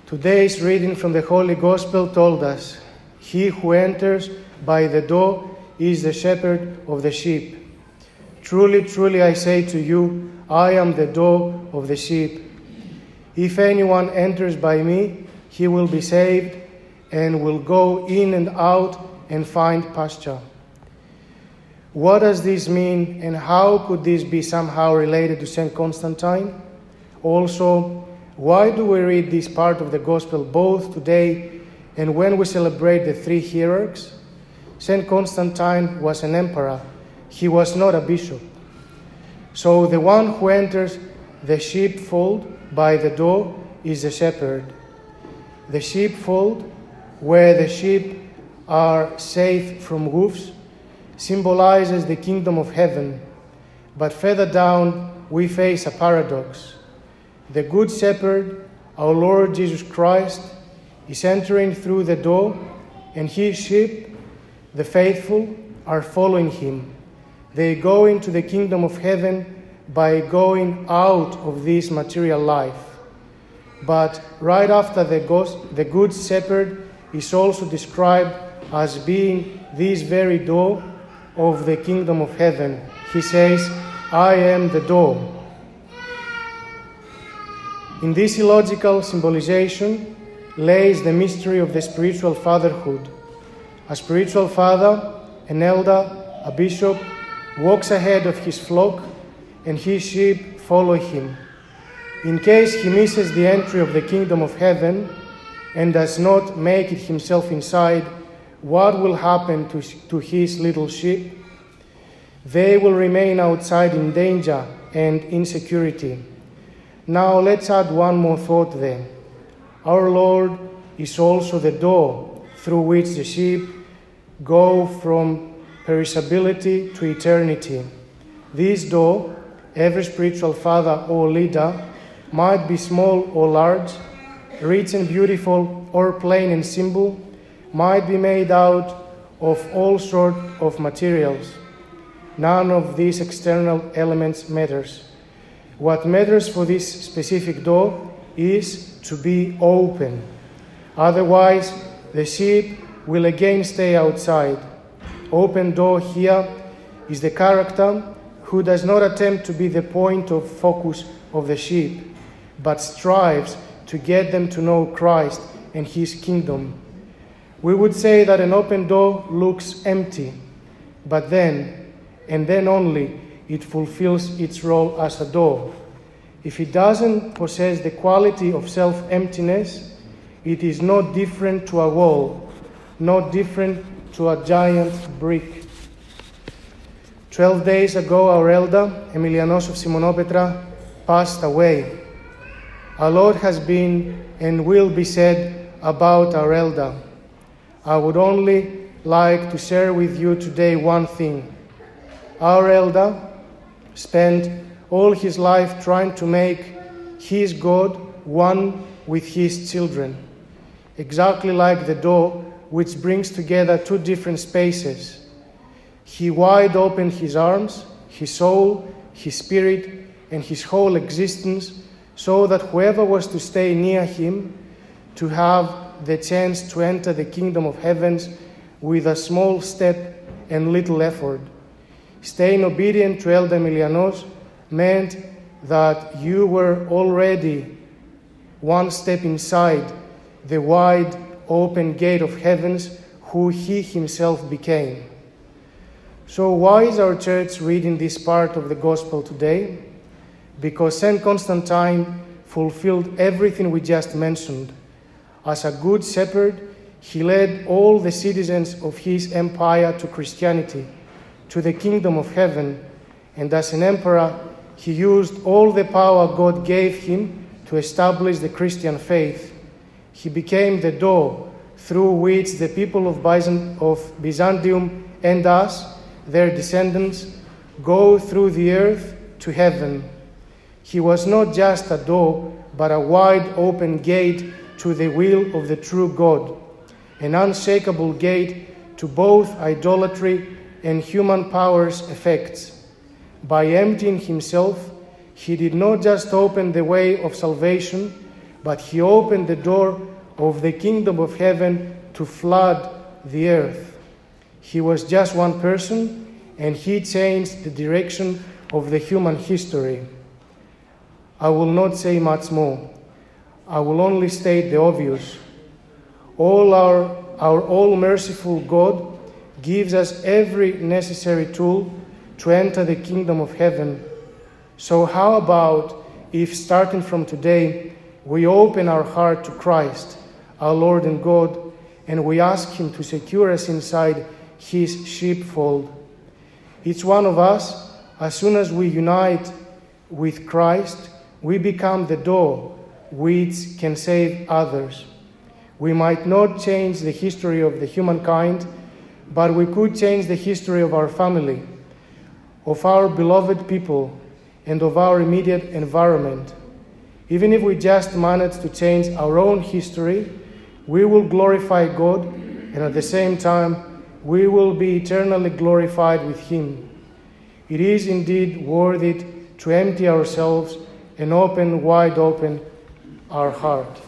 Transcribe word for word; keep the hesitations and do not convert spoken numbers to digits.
Today's reading from the Holy Gospel told us, "He who enters by the door is the shepherd of the sheep. Truly, truly, I say to you, I am the door of the sheep. If anyone enters by me, he will be saved and will go in and out and find pasture." What does this mean, and how could this be somehow related to Saint Constantine? Also, why do we read this part of the Gospel both today and when we celebrate the three hierarchs? Saint Constantine was an emperor. He was not a bishop. So the one who enters the sheepfold by the door is the shepherd. The sheepfold, where the sheep are safe from wolves, symbolizes the kingdom of heaven. But further down, we face a paradox. The Good Shepherd, our Lord Jesus Christ, is entering through the door, and his sheep, the faithful, are following him. They go into the kingdom of heaven by going out of this material life. But right after the, ghost, the Good Shepherd is also described as being this very door of the kingdom of heaven. He says, "I am the door." In this illogical symbolization lays the mystery of the spiritual fatherhood. A spiritual father, an elder, a bishop, walks ahead of his flock, and his sheep follow him. In case he misses the entry of the kingdom of heaven and does not make it himself inside, what will happen to, to his little sheep? They will remain outside in danger and insecurity. Now let's add one more thought there. Our Lord is also the door through which the sheep go from perishability to eternity. This door, every spiritual father or leader, might be small or large, rich and beautiful or plain and simple, might be made out of all sorts of materials. None of these external elements matters. What matters for this specific door is to be open. Otherwise, the sheep will again stay outside. Open door here is the character who does not attempt to be the point of focus of the sheep, but strives to get them to know Christ and his kingdom. We would say that an open door looks empty, but then, and then only, it fulfills its role as a door. If it doesn't possess the quality of self-emptiness, it is not different to a wall, not different to a giant brick. Twelve days ago, our elder, Emilianos of Simonopetra, passed away. A lot has been and will be said about our elder. I would only like to share with you today one thing. Our elder spent all his life trying to make his God one with his children, exactly like the door which brings together two different spaces. He wide opened his arms, his soul, his spirit, and his whole existence, so that whoever was to stay near him to have the chance to enter the kingdom of heavens with a small step and little effort. Staying obedient to Elder Emilianos meant that you were already one step inside the wide open gate of heavens, who he himself became. So why is our church reading this part of the gospel today? Because Saint Constantine fulfilled everything we just mentioned. As a good shepherd, he led all the citizens of his empire to Christianity, to the kingdom of heaven, and as an emperor, he used all the power God gave him to establish the Christian faith. He became the door through which the people of Byzantium and us, their descendants, go through the earth to heaven. He was not just a door, but a wide open gate to the will of the true God, an unshakable gate to both idolatry and human power's effects. By emptying himself, he did not just open the way of salvation, but he opened the door of the kingdom of heaven to flood the earth. He was just one person, and he changed the direction of the human history. I will not say much more. I will only state the obvious. All our, our all-merciful God gives us every necessary tool to enter the kingdom of heaven. So how about if, starting from today, we open our heart to Christ, our Lord and God, and we ask him to secure us inside his sheepfold? Each one of us, as soon as we unite with Christ, we become the door which can save others. We might not change the history of the humankind, but we could change the history of our family, of our beloved people, and of our immediate environment. Even if we just manage to change our own history, we will glorify God, and at the same time, we will be eternally glorified with him. It is indeed worth it to empty ourselves and open wide open our heart.